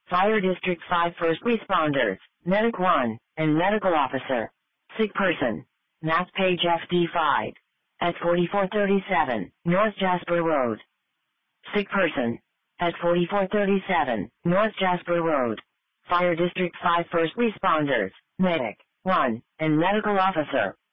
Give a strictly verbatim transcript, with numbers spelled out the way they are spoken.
Fire District five First Responders, Medic one, and Medical Officer. Sick person. Map page F D five. At forty-four thirty-seven, North Jasper Road. Sick person. At forty-four thirty-seven, North Jasper Road. Fire District five First Responders, Medic one, and Medical Officer.